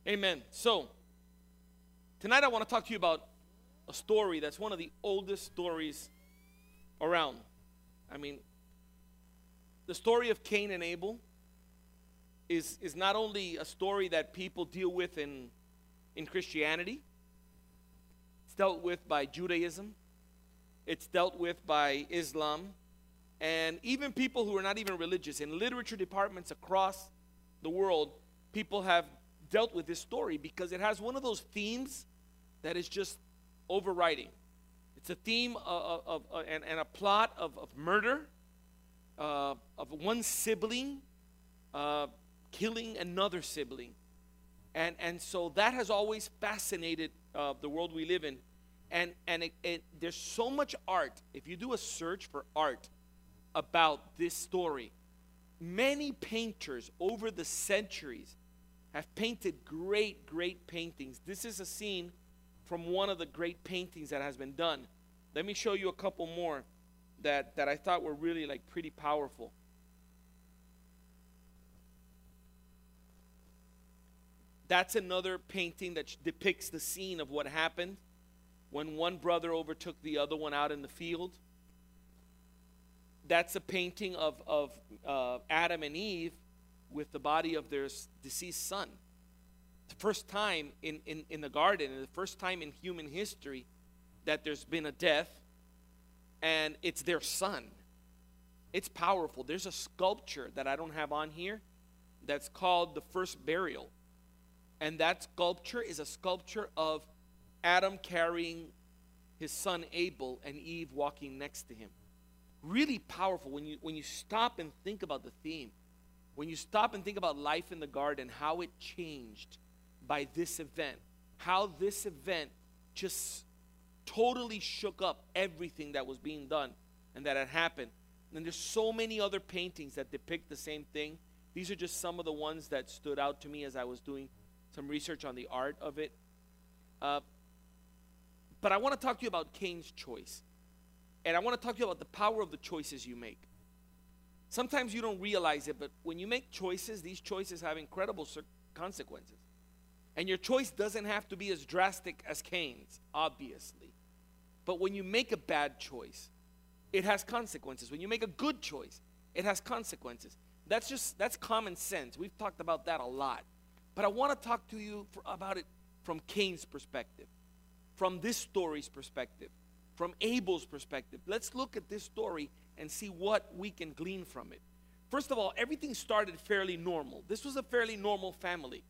Amen. So, tonight I want to talk to you about a story that's one of the oldest stories around. I mean, the story of Cain and Abel is not only a story that people deal with in Christianity. It's dealt with by Judaism. It's dealt with by Islam. And even people who are not even religious, in literature departments across the world, people have dealt with this story because it has one of those themes that is just overriding. It's a theme and a plot of murder, of one sibling killing another sibling. And so that has always fascinated the world we live in. And there's so much art. If you do a search for art about this story, many painters over the centuries have painted great, great paintings. This is a scene from one of the great paintings that has been done. Let me show you a couple more that I thought were really like pretty powerful. That's another painting that depicts the scene of what happened when one brother overtook the other one out in the field. That's a painting of Adam and Eve with the body of their deceased son. The first time in the garden, and the first time in human history that there's been a death, and it's their son. It's powerful. There's a sculpture that I don't have on here that's called The First Burial. And that sculpture is a sculpture of Adam carrying his son Abel and Eve walking next to him. Really powerful when you stop and think about the theme. When you stop and think about life in the garden, how it changed by this event. How this event just totally shook up everything that was being done and that had happened. And there's so many other paintings that depict the same thing. These are just some of the ones that stood out to me as I was doing some research on the art of it. But I want to talk to you about Cain's choice. And I want to talk to you about the power of the choices you make. Sometimes you don't realize it, but when you make choices, these choices have incredible consequences. And your choice doesn't have to be as drastic as Cain's, obviously. But when you make a bad choice, it has consequences. When you make a good choice, it has consequences. That's common sense. We've talked about that a lot. But I want to talk to you about it from Cain's perspective, from this story's perspective, from Abel's perspective. Let's look at this story and see what we can glean from it. First of all, everything started fairly normal. This was a fairly normal family.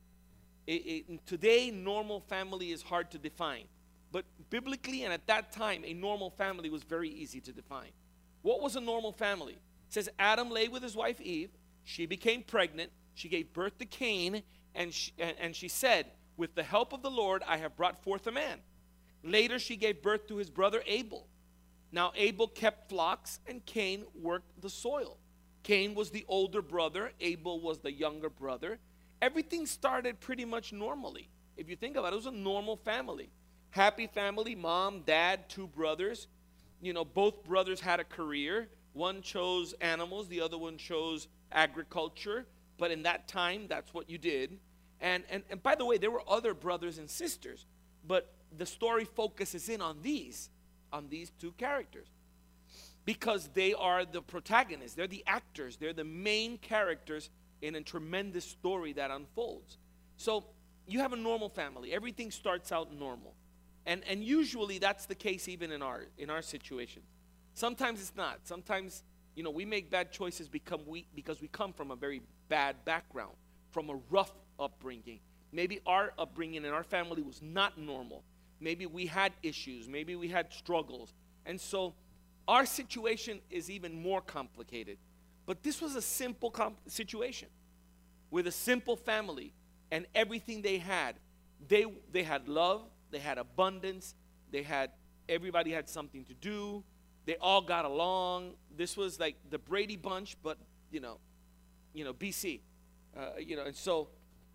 Today, normal family is hard to define. But biblically and at that time, a normal family was very easy to define. What was a normal family? It says Adam lay with his wife Eve. She became pregnant. She gave birth to Cain. And she said, with the help of the Lord, I have brought forth a man. Later, she gave birth to his brother Abel. Now, Abel kept flocks, and Cain worked the soil. Cain was the older brother. Abel was the younger brother. Everything started pretty much normally. If you think about it, it was a normal family. Happy family, mom, dad, two brothers. You know, both brothers had a career. One chose animals, the other one chose agriculture. But in that time, that's what you did. And by the way, there were other brothers and sisters. But the story focuses in on these two characters. Because they are the protagonists. They're the actors. They're the main characters in a tremendous story that unfolds. So you have a normal family. Everything starts out normal. And usually that's the case even in our situation. Sometimes it's not. Sometimes, you know, we make bad choices because we come from a very bad background, from a rough upbringing. Maybe our upbringing in our family was not normal. Maybe we had issues. Maybe we had struggles. And so our situation is even more complicated. But this was a simple situation with a simple family and everything they had. They had love. They had abundance. Everybody had something to do. They all got along. This was like the Brady Bunch, but, you know, BC. And so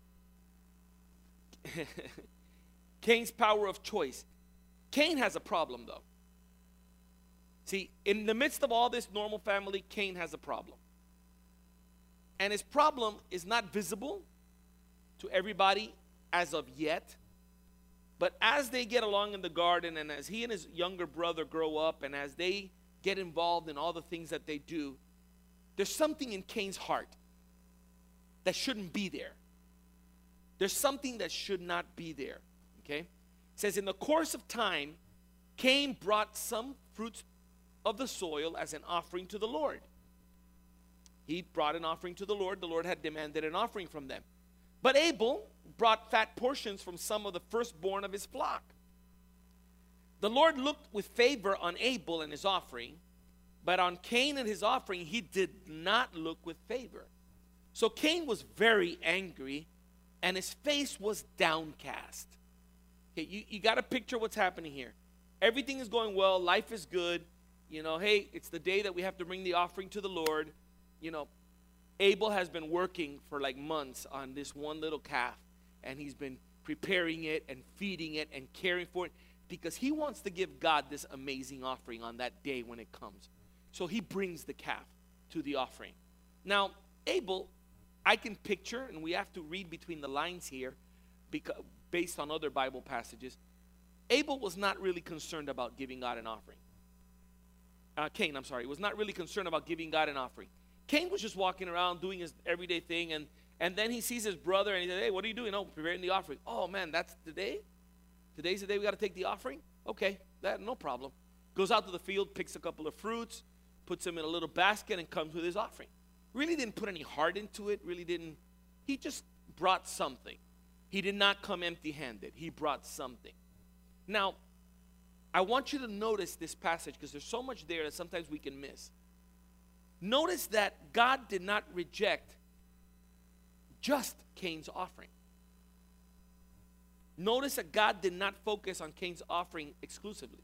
Cain's power of choice. Cain has a problem, though. See, in the midst of all this normal family, Cain has a problem. And his problem is not visible to everybody as of yet. But as they get along in the garden, and as he and his younger brother grow up, and as they get involved in all the things that they do, there's something in Cain's heart that shouldn't be there. There's something that should not be there. Okay? It says, in the course of time, Cain brought some fruits of the soil as an offering to the Lord. He brought an offering to the Lord. The Lord had demanded an offering from them. But Abel brought fat portions from some of the firstborn of his flock. The Lord looked with favor on Abel and his offering, but on Cain and his offering he did not look with favor. So Cain was very angry, and his face was downcast. Okay, you got to picture what's happening here. Everything is going well. Life is good. You know, hey, it's the day that we have to bring the offering to the Lord. You know, Abel has been working for like months on this one little calf, and he's been preparing it and feeding it and caring for it because he wants to give God this amazing offering on that day when it comes. So he brings the calf to the offering. Now, Abel, I can picture, and we have to read between the lines here because, based on other Bible passages, Abel was not really concerned about giving God an offering. Cain, was not really concerned about giving God an offering. Cain was just walking around doing his everyday thing, and then he sees his brother, and he says, hey, what are you doing? Oh, preparing the offering. Oh, man, that's the day? Today's the day we got to take the offering? Okay, no problem. Goes out to the field, picks a couple of fruits, puts them in a little basket, and comes with his offering. Really didn't put any heart into it, he just brought something. He did not come empty-handed. He brought something. Now, I want you to notice this passage because there's so much there that sometimes we can miss. Notice that God did not reject just Cain's offering. Notice that God did not focus on Cain's offering exclusively.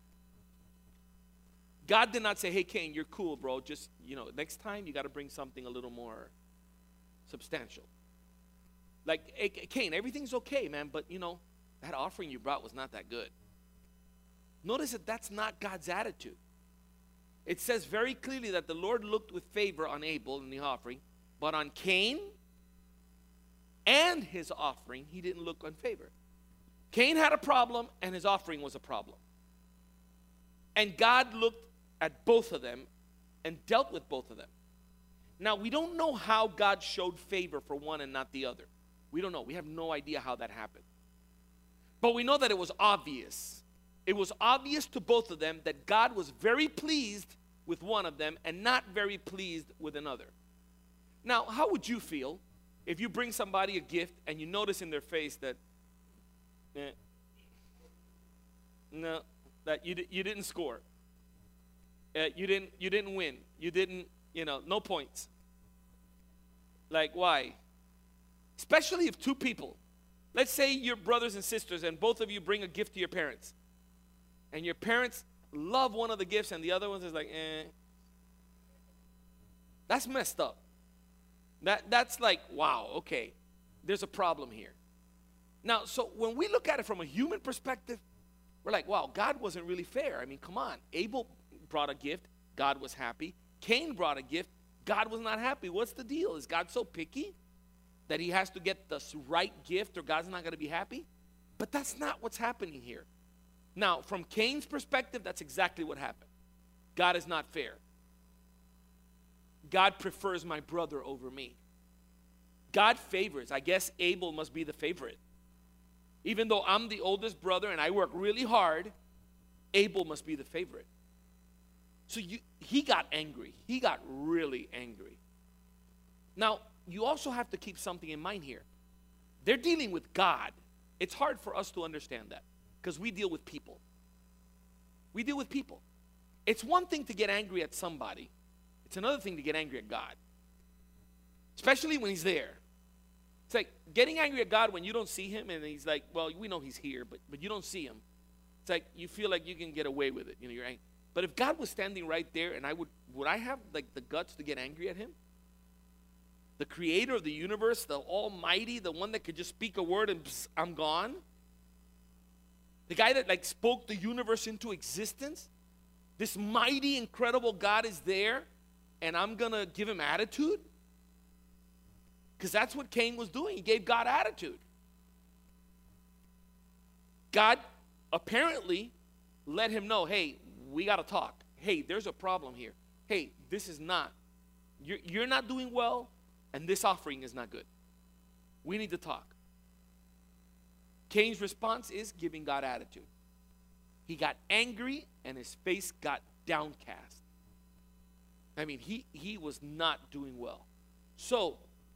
God did not say, hey, Cain, you're cool, bro. Just, next time you got to bring something a little more substantial. Like, hey, Cain, everything's okay, man, but, that offering you brought was not that good. Notice that that's not God's attitude. It says very clearly that the Lord looked with favor on Abel and the offering, but on Cain and his offering, he didn't look on favor. Cain had a problem, and his offering was a problem. And God looked at both of them and dealt with both of them. Now, we don't know how God showed favor for one and not the other. We don't know. We have no idea how that happened. But we know that it was obvious. It was obvious to both of them that God was very pleased with one of them and not very pleased with another. Now, how would you feel if you bring somebody a gift and you notice in their face that, no, that you didn't score, you didn't win, you didn't, no points? Like, why? Especially if two people, let's say you're brothers and sisters and both of you bring a gift to your parents. And your parents love one of the gifts and the other one is like, That's messed up. That's like, wow, okay, there's a problem here. Now, so when we look at it from a human perspective, we're like, wow, God wasn't really fair. I mean, come on. Abel brought a gift. God was happy. Cain brought a gift. God was not happy. What's the deal? Is God so picky that he has to get the right gift or God's not going to be happy? But that's not what's happening here. Now, from Cain's perspective, that's exactly what happened. God is not fair. God prefers my brother over me. God favors. I guess Abel must be the favorite. Even though I'm the oldest brother and I work really hard, Abel must be the favorite. So he got angry. He got really angry. Now, you also have to keep something in mind here. They're dealing with God. It's hard for us to understand that because we deal with people. We deal with people. It's one thing to get angry at somebody. It's another thing to get angry at God, especially when he's there. It's like getting angry at God when you don't see him and he's like, well, we know he's here, but you don't see him. It's like you feel like you can get away with it. You're angry. But if God was standing right there and would I have like the guts to get angry at him? The creator of the universe, the almighty, the one that could just speak a word and pss, I'm gone? The guy that like spoke the universe into existence? This mighty, incredible God is there and I'm going to give him attitude? Because that's what Cain was doing. He gave God attitude. God apparently let him know, hey, we got to talk. Hey, there's a problem here. Hey, this is not, you're not doing well, and this offering is not good. We need to talk. Cain's response is giving God attitude. He got angry, and his face got downcast. I mean, he was not doing well. So,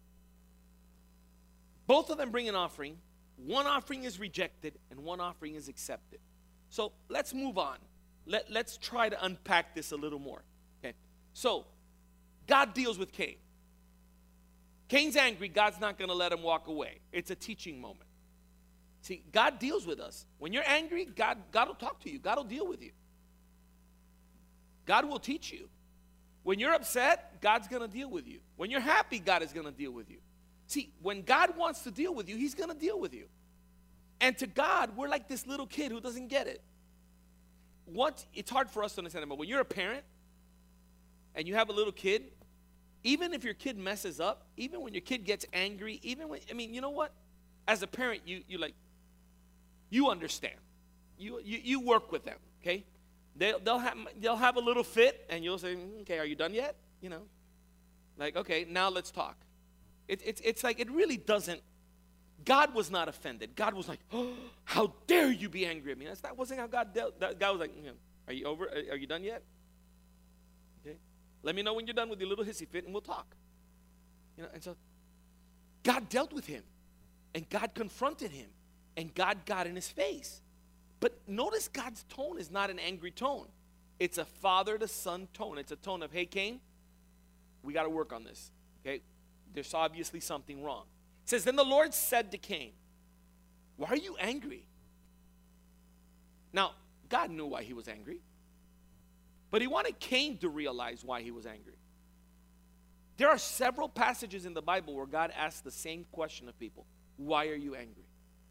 both of them bring an offering. One offering is rejected, and one offering is accepted. So, let's move on. Let's try to unpack this a little more. Okay. So, God deals with Cain. Cain's angry. God's not going to let him walk away. It's a teaching moment. See, God deals with us. When you're angry, God will talk to you. God will deal with you. God will teach you. When you're upset, God's going to deal with you. When you're happy, God is going to deal with you. See, when God wants to deal with you, he's going to deal with you. And to God, we're like this little kid who doesn't get it. It's hard for us to understand, but when you're a parent and you have a little kid, even if your kid messes up, even when your kid gets angry, you know what? As a parent, you understand. You work with them, okay? They'll have a little fit, and you'll say, okay, are you done yet? You know, like, okay, now let's talk. It's like it really doesn't. God was not offended. God was like, oh, how dare you be angry at me? That wasn't how God dealt. God was like, are you over? Are you done yet? Okay, let me know when you're done with your little hissy fit, and we'll talk. You know, and so God dealt with him, and God confronted him, and God got in his face. But notice God's tone is not an angry tone. It's a father to son tone. It's a tone of, hey, Cain, we got to work on this. Okay? There's obviously something wrong. It says, then the Lord said to Cain, why are you angry? Now, God knew why he was angry. But he wanted Cain to realize why he was angry. There are several passages in the Bible where God asks the same question of people. Why are you angry?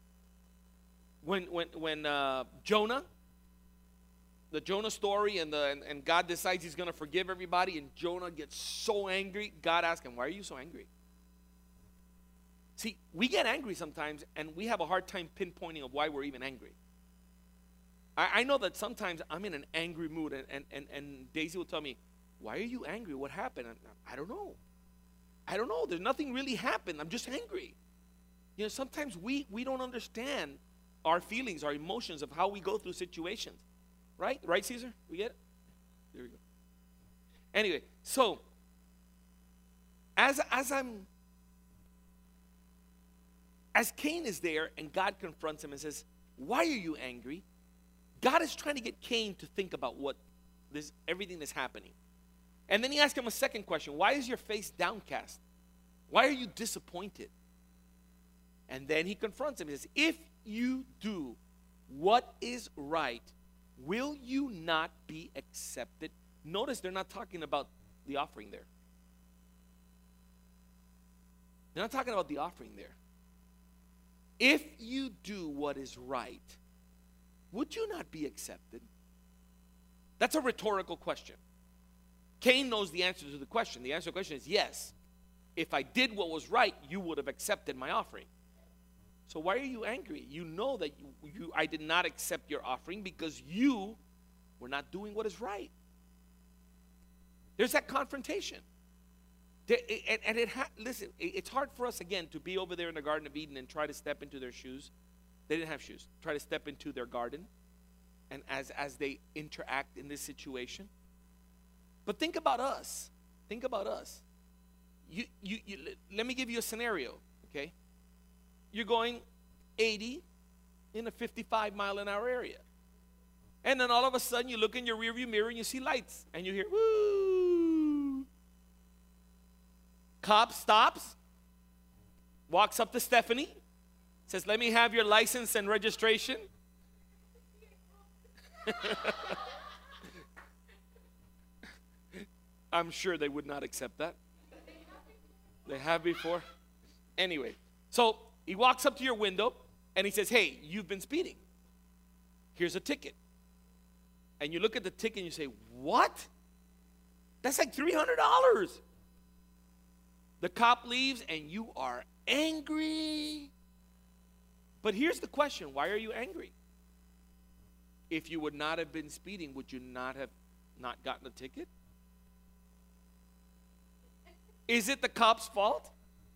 When Jonah, the Jonah story, and God decides he's going to forgive everybody, and Jonah gets so angry, God asks him, why are you so angry? See, we get angry sometimes, and we have a hard time pinpointing of why we're even angry. I know that sometimes I'm in an angry mood, and Daisy will tell me, why are you angry? What happened? I don't know. I don't know. There's nothing really happened. I'm just angry. You know, sometimes we don't understand our feelings, our emotions of how we go through situations. Right? Right, Caesar? We get it? There we go. Anyway, so as Cain is there and God confronts him and says, why are you angry? God is trying to get Cain to think about everything that's happening. And then he asks him a second question. Why is your face downcast? Why are you disappointed? And then he confronts him. He says, if you do what is right, will you not be accepted? Notice they're not talking about the offering there. They're not talking about the offering there. If you do what is right, would you not be accepted? That's a rhetorical question. Cain knows the answer to the question. The answer to the question is yes. If I did what was right, you would have accepted my offering. So why are you angry? You know that I did not accept your offering because you were not doing what is right. There's that confrontation. Listen, it's hard for us, again, to be over there in the Garden of Eden and try to step into their shoes. They didn't have shoes. Try to step into their garden and as they interact in this situation. But think about us. Think about us. Let me give you a scenario, okay? You're going 80 in a 55-mile-an-hour area. And then all of a sudden, you look in your rearview mirror and you see lights. And you hear, woo. Cop stops, walks up to Stephanie, says, let me have your license and registration. I'm sure they would not accept that. They have before. Anyway, so he walks up to your window and he says, hey, you've been speeding. Here's a ticket. And you look at the ticket and you say, what? That's like $300. The cop leaves and you are angry. But here's the question. Why are you angry? If you would not have been speeding, would you not have not gotten a ticket? Is it the cop's fault?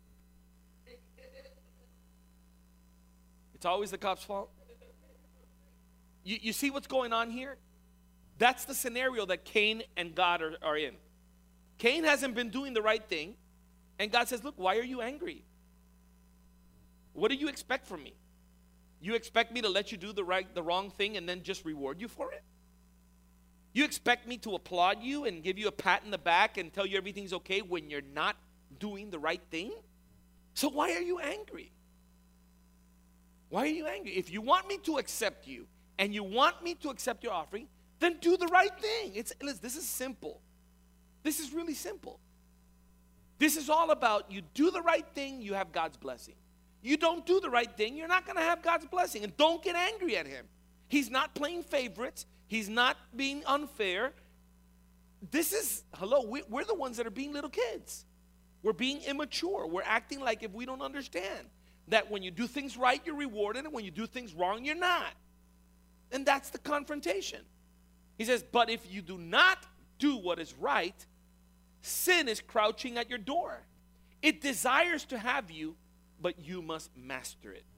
It's always the cop's fault. You see what's going on here? That's the scenario that Cain and God are in. Cain hasn't been doing the right thing, and God says, look, why are you angry? What do you expect from me? You expect me to let you do the wrong thing and then just reward you for it? You expect me to applaud you and give you a pat in the back and tell you everything's okay when you're not doing the right thing? So why are you angry? Why are you angry? If you want me to accept you and you want me to accept your offering, then do the right thing. Listen, this is simple. This is really simple. This is all about you do the right thing, you have God's blessing. You don't do the right thing, you're not going to have God's blessing. And don't get angry at him. He's not playing favorites. He's not being unfair. This is, we're the ones that are being little kids. We're being immature. We're acting like if we don't understand that when you do things right, you're rewarded, and when you do things wrong, you're not. And that's the confrontation. He says, but if you do not do what is right, sin is crouching at your door. It desires to have you, but you must master it.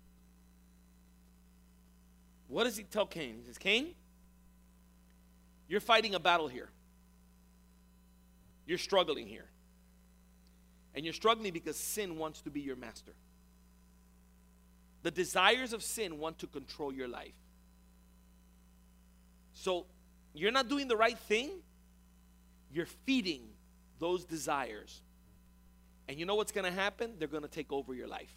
What does he tell Cain? He says, Cain, you're fighting a battle here. You're struggling here. And you're struggling because sin wants to be your master. The desires of sin want to control your life. So you're not doing the right thing. You're feeding those desires. And you know what's going to happen? They're going to take over your life.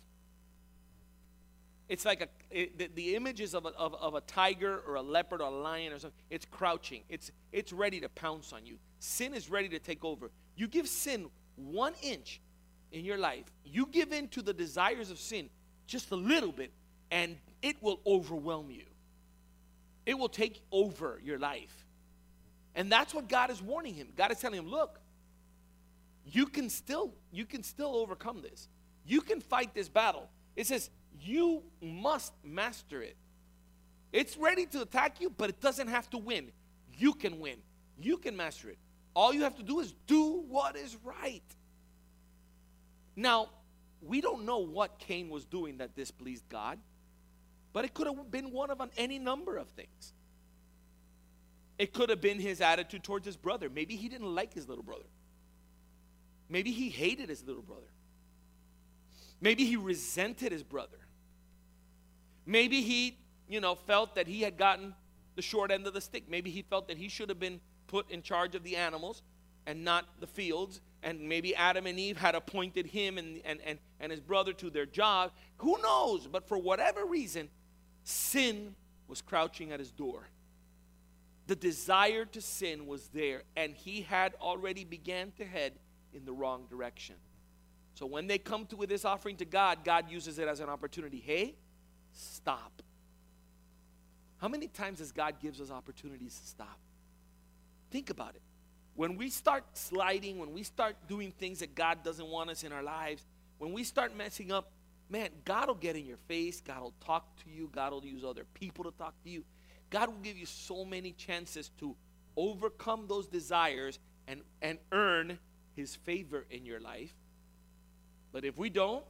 It's like the images of a tiger or a leopard or a lion or something. It's crouching. It's ready to pounce on you. Sin is ready to take over. You give sin 1 inch in your life. You give in to the desires of sin just a little bit, and it will overwhelm you. It will take over your life. And that's what God is warning him. God is telling him, look, you can still overcome this. You can fight this battle. It says you must master it. It's ready to attack you, but it doesn't have to win. You can win. You can master it. All you have to do is do what is right. Now, we don't know what Cain was doing that displeased God, but it could have been one of any number of things. It could have been his attitude towards his brother. Maybe he didn't like his little brother. Maybe he hated his little brother. Maybe he resented his brother. Maybe he, felt that he had gotten the short end of the stick. Maybe he felt that he should have been put in charge of the animals and not the fields. And maybe Adam and Eve had appointed him and his brother to their job. Who knows? But for whatever reason, sin was crouching at his door. The desire to sin was there, and he had already began to head in the wrong direction. So when they come with this offering to God, God uses it as an opportunity. Hey, stop. How many times does God gives us opportunities to stop? Think about it. When we start sliding, when we start doing things that God doesn't want us in our lives, when we start messing up, man, God will get in your face. God will talk to you. God will use other people to talk to you. God will give you so many chances to overcome those desires and earn his favor in your life. But if we don't,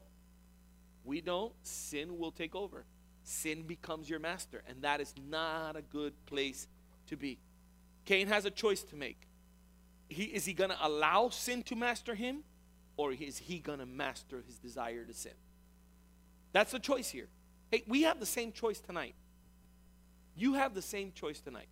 sin will take over. Sin becomes your master, and that is not a good place to be. Cain has a choice to make. Is he going to allow sin to master him, or is he going to master his desire to sin? That's the choice here. Hey, we have the same choice tonight. You have the same choice tonight.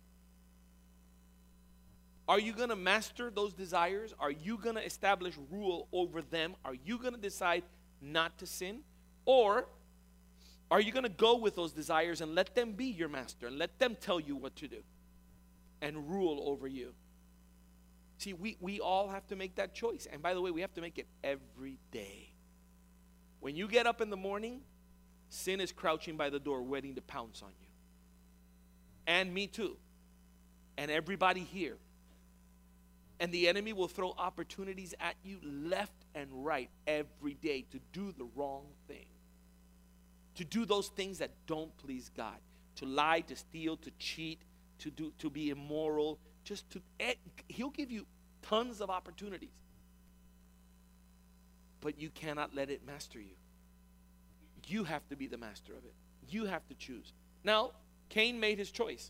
Are you going to master those desires? Are you going to establish rule over them? Are you going to decide not to sin? Or are you going to go with those desires and let them be your master and let them tell you what to do and rule over you? See, we all have to make that choice. And by the way, we have to make it every day. When you get up in the morning, sin is crouching by the door waiting to pounce on you. And me too. And everybody here. And the enemy will throw opportunities at you left and right every day to do the wrong thing. To do those things that don't please God. to lie, to steal, to cheat, to be immoral, he'll give you tons of opportunities. But you cannot let it master you. You have to be the master of it. You have to choose. Now, Cain made his choice.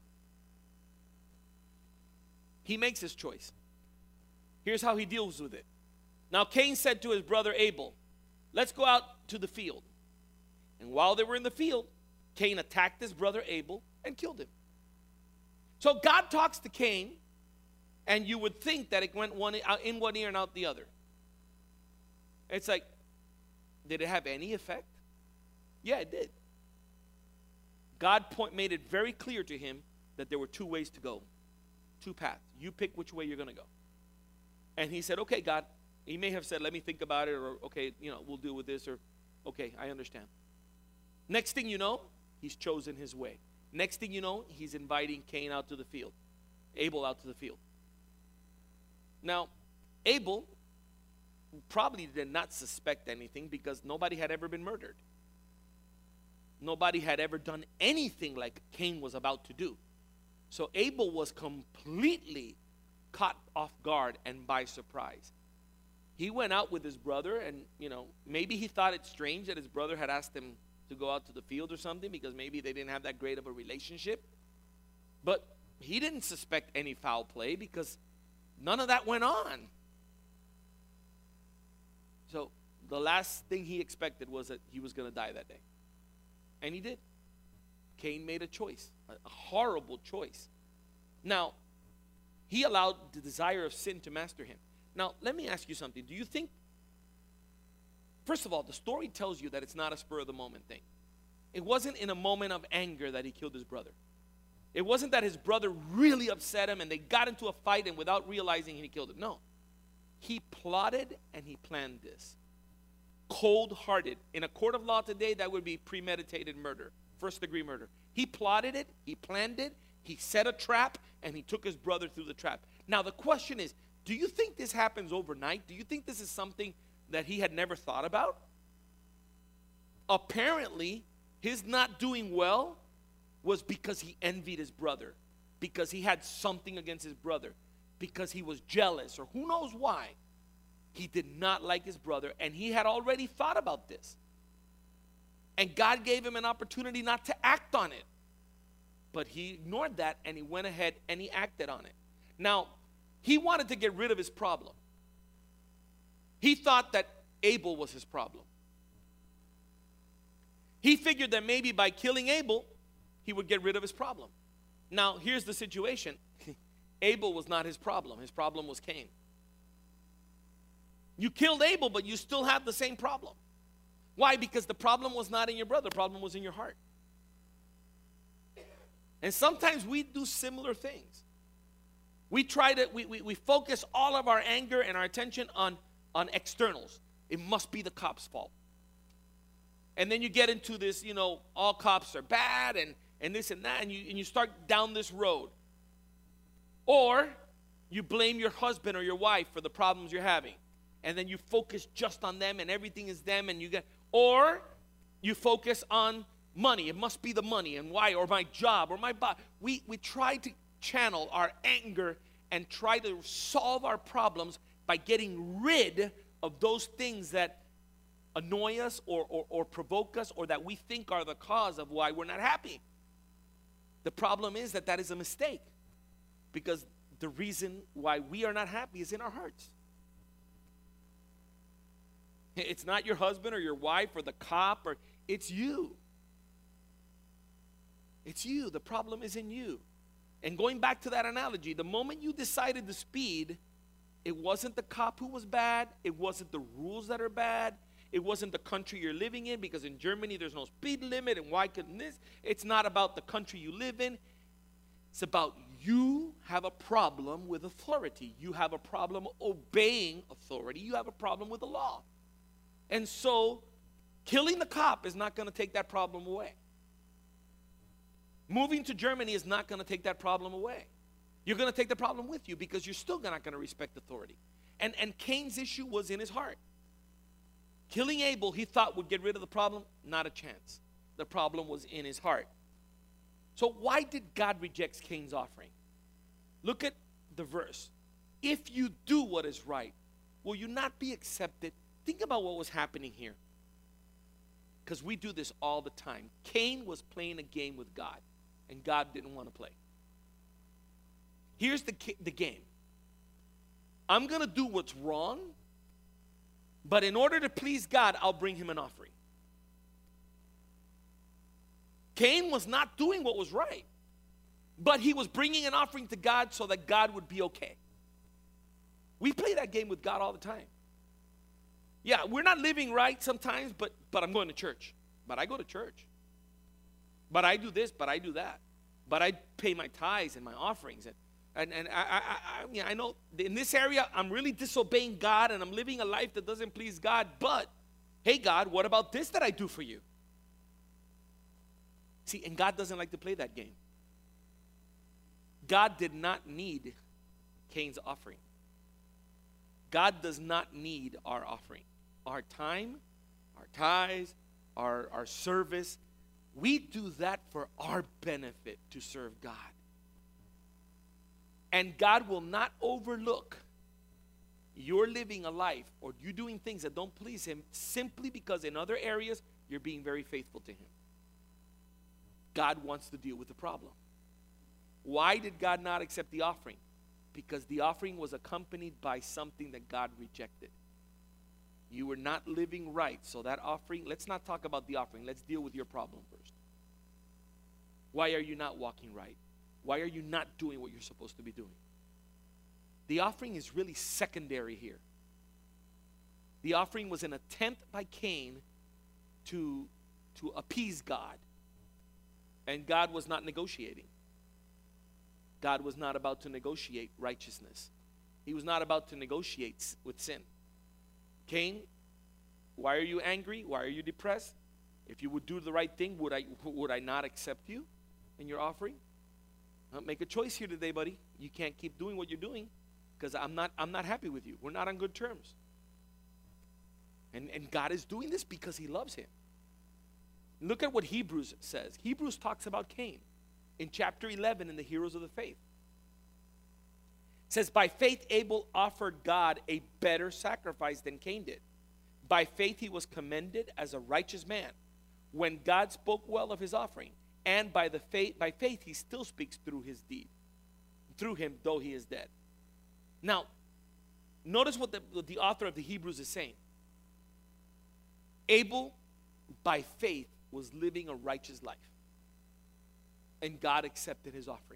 He makes his choice. Here's how he deals with it. Now, Cain said to his brother Abel, let's go out to the field. And while they were in the field, Cain attacked his brother Abel and killed him. So God talks to Cain, and you would think that it went in one ear and out the other. It's like, did it have any effect? Yeah, it did. God made it very clear to him that there were two ways to go, two paths. You pick which way you're going to go. And he said, okay, God. He may have said, let me think about it, or okay, we'll deal with this, or okay, I understand. Next thing you know, he's chosen his way. Next thing you know, he's inviting Cain out to the field, Abel out to the field. Now, Abel probably did not suspect anything because nobody had ever been murdered. Nobody had ever done anything like Cain was about to do. So Abel was completely caught off guard and by surprise. He went out with his brother, and maybe he thought it strange that his brother had asked him to go out to the field or something, because maybe they didn't have that great of a relationship. But he didn't suspect any foul play because none of that went on. So the last thing he expected was that he was going to die that day. And he did. Cain made a choice, a horrible choice. Now, he allowed the desire of sin to master him. Now, let me ask you something. Do you think, first of all, the story tells you that it's not a spur-of-the-moment thing. It wasn't in a moment of anger that he killed his brother. It wasn't that his brother really upset him and they got into a fight and without realizing he killed him. No. He plotted and he planned this. Cold-hearted. In a court of law today, that would be premeditated murder, first-degree murder. He plotted it, he planned it, he set a trap, and he took his brother through the trap. Now, the question is, do you think this happens overnight? Do you think this is something that he had never thought about? Apparently, his not doing well was because he envied his brother, because he had something against his brother, because he was jealous, or who knows why. He did not like his brother, and he had already thought about this. And God gave him an opportunity not to act on it. But he ignored that, and he went ahead and he acted on it. Now, he wanted to get rid of his problem. He thought that Abel was his problem. He figured that maybe by killing Abel, he would get rid of his problem. Now, here's the situation. Abel was not his problem. His problem was Cain. You killed Abel, but you still have the same problem. Why? Because the problem was not in your brother. The problem was in your heart. And sometimes we do similar things. We focus all of our anger and our attention on externals. It must be the cop's fault. And then you get into this, all cops are bad and this and that, and you start down this road. Or you blame your husband or your wife for the problems you're having. And then you focus just on them and everything is them, or you focus on money. It must be the money, and why, or my job, or my boss. We try to channel our anger and try to solve our problems by getting rid of those things that annoy us or provoke us, or that we think are the cause of why we're not happy. The problem is that is a mistake, because the reason why we are not happy is in our hearts. It's not your husband or your wife or the cop, or it's you. It's you. The problem is in you. And going back to that analogy, the moment you decided to speed, it wasn't the cop who was bad. It wasn't the rules that are bad. It wasn't the country you're living in, because in Germany there's no speed limit, and why couldn't this? It's not about the country you live in. It's about you have a problem with authority. You have a problem obeying authority. You have a problem with the law. And so killing the cop is not going to take that problem away. Moving to Germany is not going to take that problem away. You're going to take the problem with you, because you're still not going to respect authority. And Cain's issue was in his heart. Killing Abel, he thought, would get rid of the problem. Not a chance. The problem was in his heart. So why did God reject Cain's offering? Look at the verse. If you do what is right, will you not be accepted? Think about what was happening here. Because we do this all the time. Cain was playing a game with God, and God didn't want to play. Here's the game. I'm going to do what's wrong, but in order to please God, I'll bring him an offering. Cain was not doing what was right, but he was bringing an offering to God so that God would be okay. We play that game with God all the time. Yeah, we're not living right sometimes, but I'm going to church. But I go to church. But I do this, but I do that. But I pay my tithes and my offerings. And I know in this area, I'm really disobeying God, and I'm living a life that doesn't please God. But, hey, God, what about this that I do for you? See, and God doesn't like to play that game. God did not need Cain's offering. God does not need our offering. Our time, our tithes, our service. We do that for our benefit to serve God. And God will not overlook you're living a life or you doing things that don't please him simply because in other areas you're being very faithful to him. God wants to deal with the problem. Why did God not accept the offering? Because the offering was accompanied by something that God rejected. You were not living right. So that offering, let's not talk about the offering. Let's deal with your problem first. Why are you not walking right? Why are you not doing what you're supposed to be doing? The offering is really secondary here. The offering was an attempt by Cain to appease God. And God was not negotiating. God was not about to negotiate righteousness. He was not about to negotiate with sin. Cain, why are you angry? Why are you depressed? If you would do the right thing, would I not accept you in your offering? Make a choice here today, buddy. You can't keep doing what you're doing because I'm not happy with you. We're not on good terms. And God is doing this because he loves him. Look at what Hebrews says. Hebrews talks about Cain in chapter 11 in the Heroes of the Faith. It says, by faith Abel offered God a better sacrifice than Cain did. By faith he was commended as a righteous man when God spoke well of his offering. And by faith he still speaks through his deed. Through him, though he is dead. Now, notice what the author of the Hebrews is saying. Abel, by faith, was living a righteous life. And God accepted his offering.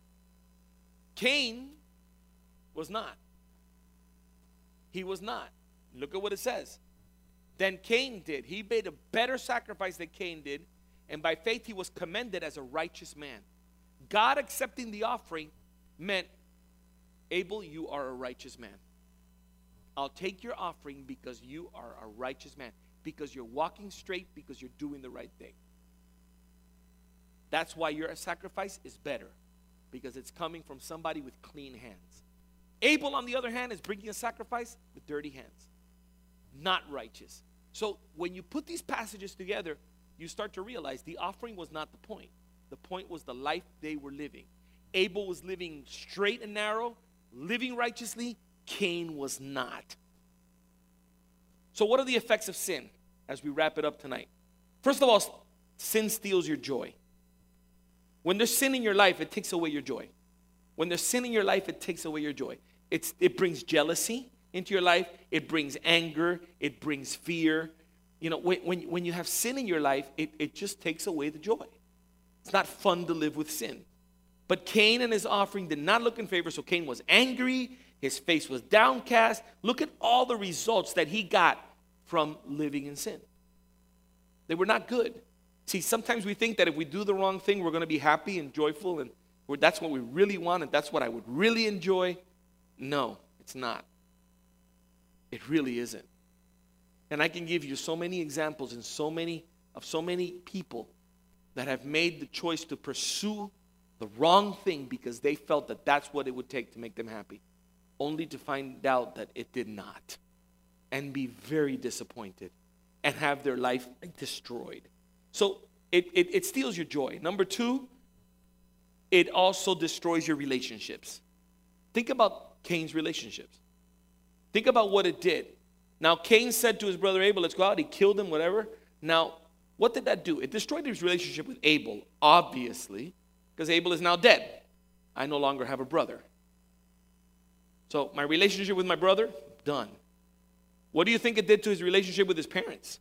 Cain was not. He was not. Look at what it says. Then Cain did. He made a better sacrifice than Cain did. And by faith he was commended as a righteous man. God accepting the offering meant, Abel, you are a righteous man. I'll take your offering because you are a righteous man. Because you're walking straight, because you're doing the right thing. That's why your sacrifice is better. Because it's coming from somebody with clean hands. Abel, on the other hand, is bringing a sacrifice with dirty hands. Not righteous. So when you put these passages together, you start to realize the offering was not the point. The point was the life they were living. Abel was living straight and narrow, living righteously. Cain was not. So what are the effects of sin as we wrap it up tonight? First of all, sin steals your joy. When there's sin in your life, it takes away your joy. When there's sin in your life, it takes away your joy. It brings jealousy into your life. It brings anger. It brings fear. You know, when you have sin in your life, it just takes away the joy. It's not fun to live with sin. But Cain and his offering did not look in favor, so Cain was angry. His face was downcast. Look at all the results that he got from living in sin. They were not good. See, sometimes we think that if we do the wrong thing, we're going to be happy and joyful, and that's what we really want, and that's what I would really enjoy. No, it's not. It really isn't. And I can give you so many examples and so many people that have made the choice to pursue the wrong thing because they felt that that's what it would take to make them happy, only to find out that it did not, and be very disappointed and have their life destroyed. So it steals your joy. Number two, it also destroys your relationships. Think about Cain's relationships. Think about what it did. Now, Cain said to his brother Abel, let's go out. He killed him, whatever. Now, what did that do? It destroyed his relationship with Abel, obviously, because Abel is now dead. I no longer have a brother. So my relationship with my brother, done. What do you think it did to his relationship with his parents?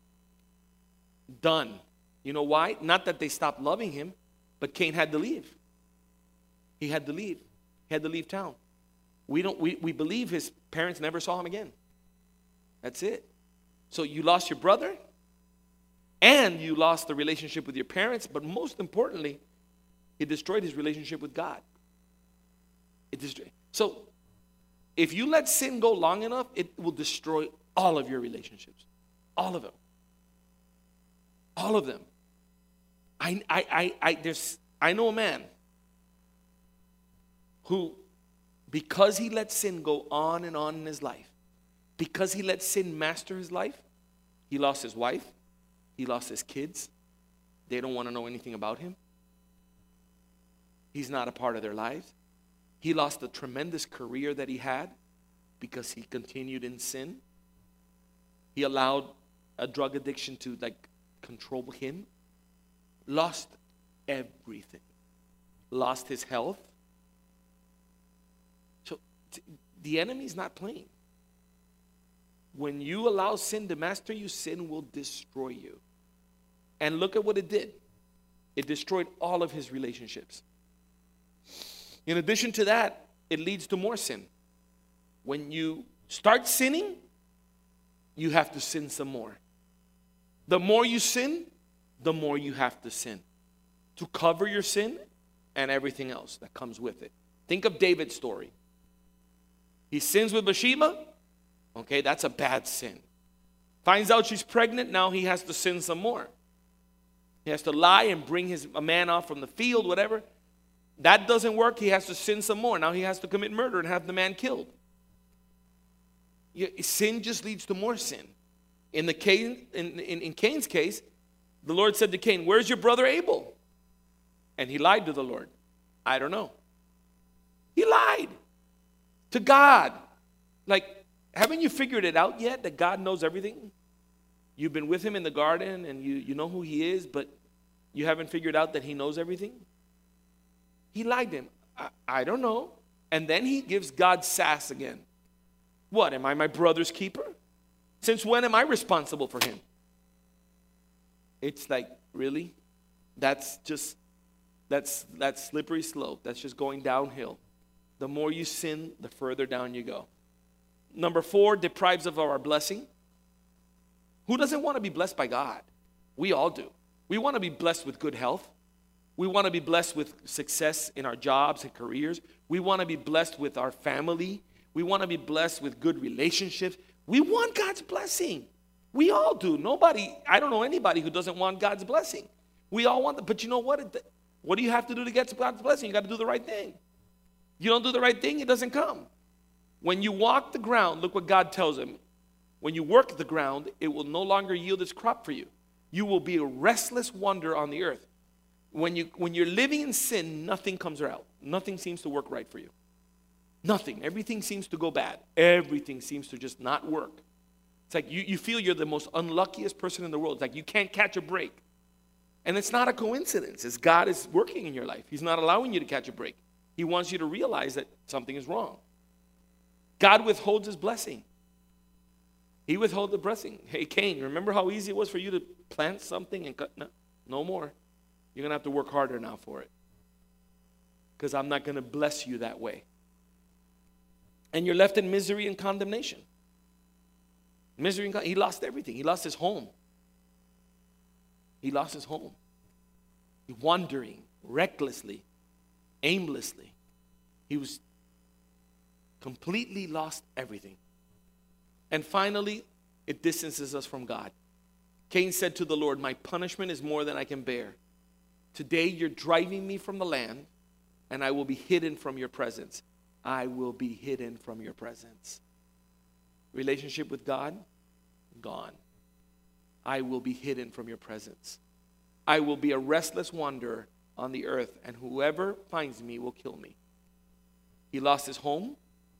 Done. You know why? Not that they stopped loving him, but Cain had to leave. He had to leave. He had to leave town. We believe his parents never saw him again. That's it. So you lost your brother, and you lost the relationship with your parents, but most importantly, it destroyed his relationship with God. So if you let sin go long enough, it will destroy all of your relationships. All of them. All of them. I know a man who, because he let sin go on and on in his life, because he let sin master his life, he lost his wife, he lost his kids. They don't want to know anything about him. He's not a part of their lives. He lost the tremendous career that he had because he continued in sin. He allowed a drug addiction to control him. Lost everything. Lost his health. So the enemy's not playing. When you allow sin to master you, sin will destroy you. And look at what it did. It destroyed all of his relationships. In addition to that, it leads to more sin. When you start sinning, you have to sin some more. The more you sin, the more you have to sin to cover your sin and everything else that comes with it. Think of David's story. He sins with Bathsheba. Okay, that's a bad sin. Finds out she's pregnant, now he has to sin some more. He has to lie and bring a man off from the field, whatever. That doesn't work, he has to sin some more. Now he has to commit murder and have the man killed. Sin just leads to more sin. In Cain's case, the Lord said to Cain, where's your brother Abel? And he lied to the Lord. I don't know. He lied to God. Haven't you figured it out yet that God knows everything? You've been with him in the garden and you know who he is, but you haven't figured out that he knows everything? He lied to him. I don't know. And then he gives God sass again. What, am I my brother's keeper? Since when am I responsible for him? It's really? That's slippery slope. That's just going downhill. The more you sin, the further down you go. Number 4, deprives of our blessing. Who doesn't want to be blessed by God? We all do. We want to be blessed with good health. We want to be blessed with success in our jobs and careers. We want to be blessed with our family. We want to be blessed with good relationships. We want God's blessing. We all do. I don't know anybody who doesn't want God's blessing. We all want but you know what? What do you have to do to get God's blessing? You got to do the right thing. You don't do the right thing, it doesn't come. When you walk the ground, look what God tells him. When you work the ground, it will no longer yield its crop for you. You will be a restless wonder on the earth. When you're living in sin, nothing comes out. Nothing seems to work right for you. Nothing. Everything seems to go bad. Everything seems to just not work. It's like you feel you're the most unluckiest person in the world. It's like you can't catch a break. And it's not a coincidence. It's God is working in your life. He's not allowing you to catch a break. He wants you to realize that something is wrong. God withholds his blessing. He withholds the blessing. Hey, Cain, remember how easy it was for you to plant something and cut? No more. You're going to have to work harder now for it. Because I'm not going to bless you that way. And you're left in misery and condemnation. He lost everything. He lost his home. He lost his home. Wandering recklessly, aimlessly. He was completely lost everything. And finally, it distances us from God. Cain said to the Lord, my punishment is more than I can bear. Today you're driving me from the land, and I will be hidden from your presence. I will be hidden from your presence. Relationship with God, gone. I will be hidden from your presence. I will be a restless wanderer on the earth, and whoever finds me will kill me. He lost his home.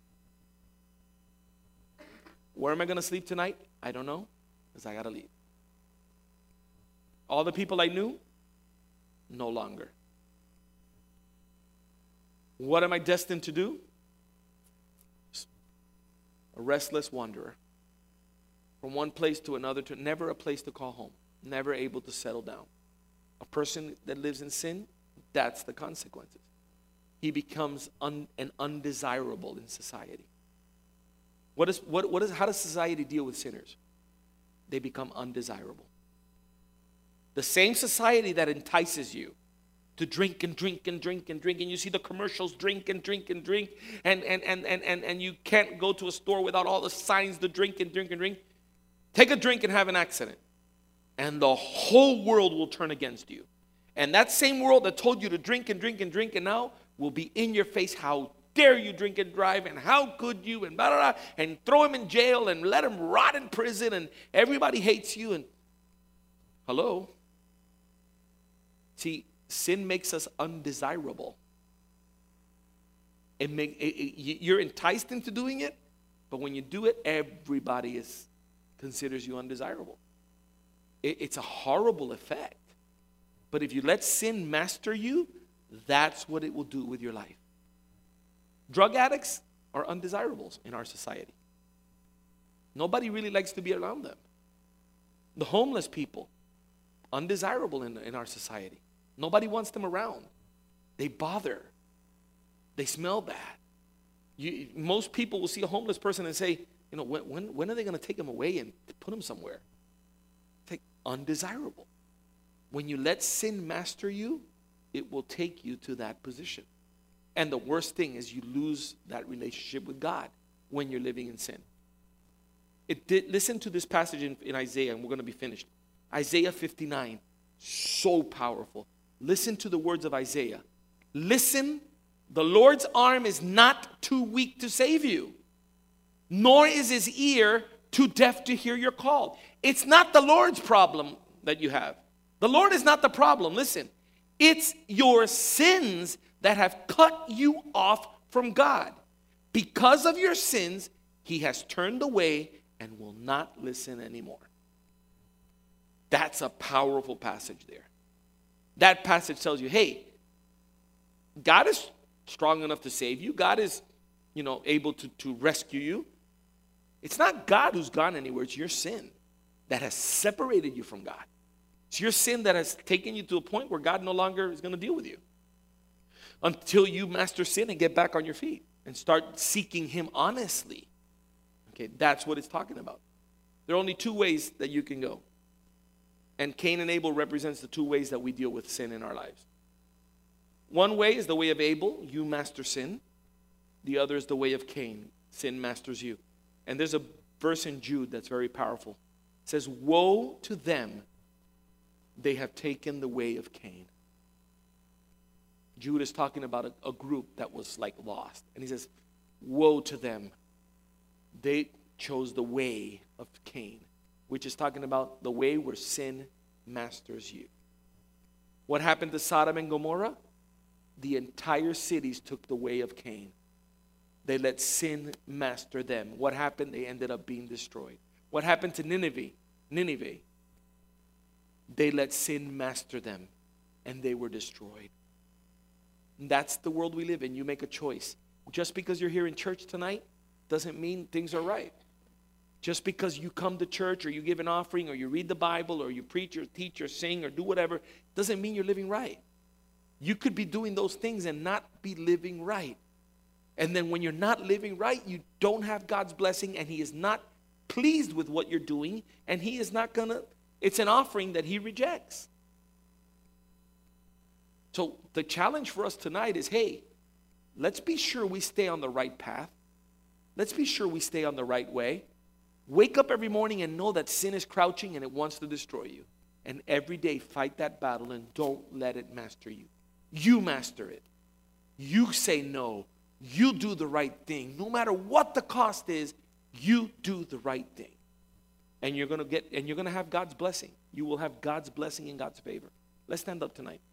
Where am I going to sleep tonight? I don't know, because I got to leave. All the people I knew, no longer. What am I destined to do? A restless wanderer. From one place to another, to never a place to call home. Never able to settle down. A person that lives in sin, that's the consequences. He becomes undesirable in society. How does society deal with sinners? They become undesirable. The same society that entices you to drink and drink and drink and drink, and you see the commercials, drink and drink and drink, and you can't go to a store without all the signs to drink and drink and drink. Take a drink and have an accident, and the whole world will turn against you. And that same world that told you to drink and drink and drink, and now will be in your face. How dare you drink and drive, and how could you, and blah, blah, blah, and throw him in jail and let him rot in prison, and everybody hates you. And hello? See, sin makes us undesirable. You're enticed into doing it, but when you do it, everybody considers you undesirable. It's a horrible effect. But if you let sin master you, that's what it will do with your life. Drug addicts are undesirables in our society. Nobody really likes to be around them. The homeless people, undesirable in our society. Nobody wants them around. They bother. They smell bad. Most people will see a homeless person and say, when are they going to take him away and put him somewhere? Undesirable. When you let sin master you, it will take you to that position. And the worst thing is you lose that relationship with God when you're living in sin. Listen to this passage in Isaiah, and we're going to be finished. Isaiah 59, so powerful. Listen to the words of Isaiah. Listen, the Lord's arm is not too weak to save you, nor is his ear too deaf to hear your call. It's not the Lord's problem that you have. The Lord is not the problem. Listen, it's your sins that have cut you off from God. Because of your sins, he has turned away and will not listen anymore. That's a powerful passage there. That passage tells you, hey, God is strong enough to save you. God is, able to rescue you. It's not God who's gone anywhere. It's your sin that has separated you from God. It's your sin that has taken you to a point where God no longer is going to deal with you. Until you master sin and get back on your feet and start seeking him honestly. Okay, that's what it's talking about. There are only two ways that you can go. And Cain and Abel represents the two ways that we deal with sin in our lives. One way is the way of Abel, you master sin. The other is the way of Cain, sin masters you. And there's a verse in Jude that's very powerful. It says, woe to them, they have taken the way of Cain. Jude is talking about a group that was like lost. And he says, woe to them. They chose the way of Cain, which is talking about the way where sin masters you. What happened to Sodom and Gomorrah? The entire cities took the way of Cain. They let sin master them. What happened? They ended up being destroyed. What happened to Nineveh? They let sin master them, and they were destroyed. And that's the world we live in. You make a choice. Just because you're here in church tonight doesn't mean things are right. Just because you come to church or you give an offering or you read the Bible or you preach or teach or sing or do whatever doesn't mean you're living right. You could be doing those things and not be living right. And then when you're not living right, you don't have God's blessing, and he is not pleased with what you're doing, and he is not going to, it's an offering that he rejects. So the challenge for us tonight is, hey, let's be sure we stay on the right path. Let's be sure we stay on the right way. Wake up every morning and know that sin is crouching and it wants to destroy you. And every day fight that battle and don't let it master you. You master it. You say no. You do the right thing. No matter what the cost is, you do the right thing. And you're going to have God's blessing. You will have God's blessing and God's favor. Let's stand up tonight.